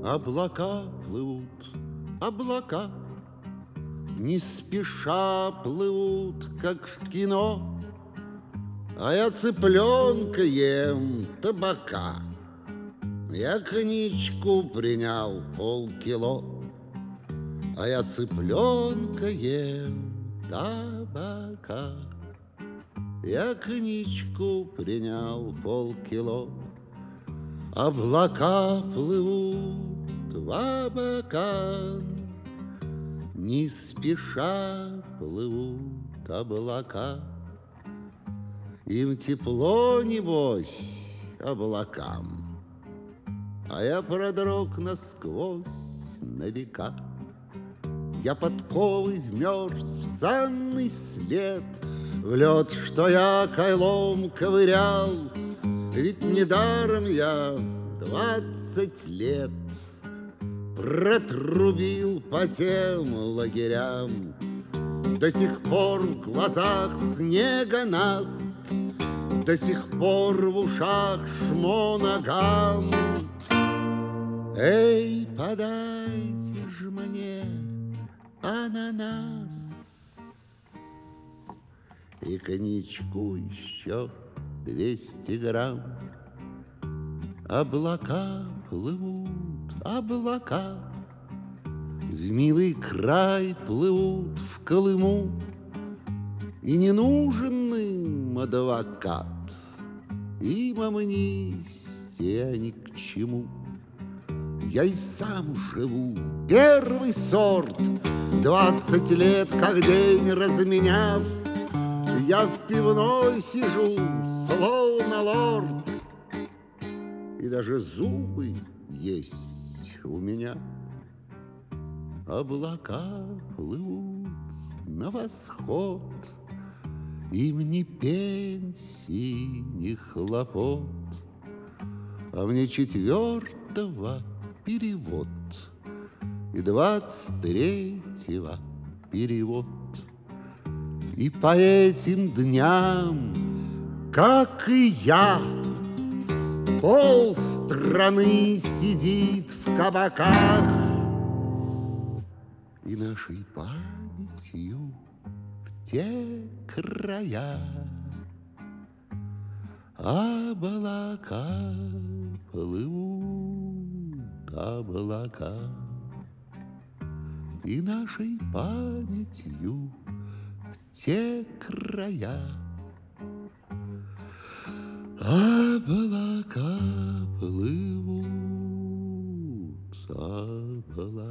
Облака плывут, облака, не спеша плывут, как в кино. А я цыпленка ем табака. Я коньячку принял полкило. А я цыпленка ем табака. Я коньячку принял полкило. Облака плывут в абакан, не спеша плывут облака. Им тепло, небось, облакам, а я продрог насквозь на века. Я подковой вмерз в санный след, в лед, что я кайлом ковырял. Ведь недаром я 20 лет протрубил по тем лагерям. До сих пор в глазах снега наст, до сих пор в ушах шмо ногам. Эй, подайте ж мне ананас и коньячку еще 200 грамм. Облака плывут, облака, в милый край плывут в Колыму. И не нужен им адвокат, им амнистия ни к чему. Я и сам живу, первый сорт, 20 лет как день разменяв. Я в пивной сижу, словно лорд, и даже зубы есть у меня. Облака плывут на восход, им ни пенсии, ни хлопот, а мне 4-го перевод и 23-го перевод. И по этим дням, как и я, полстраны сидит в кабаках, и нашей памятью в те края облака плывут, облака, и нашей памятью в те края облака плывут, облака.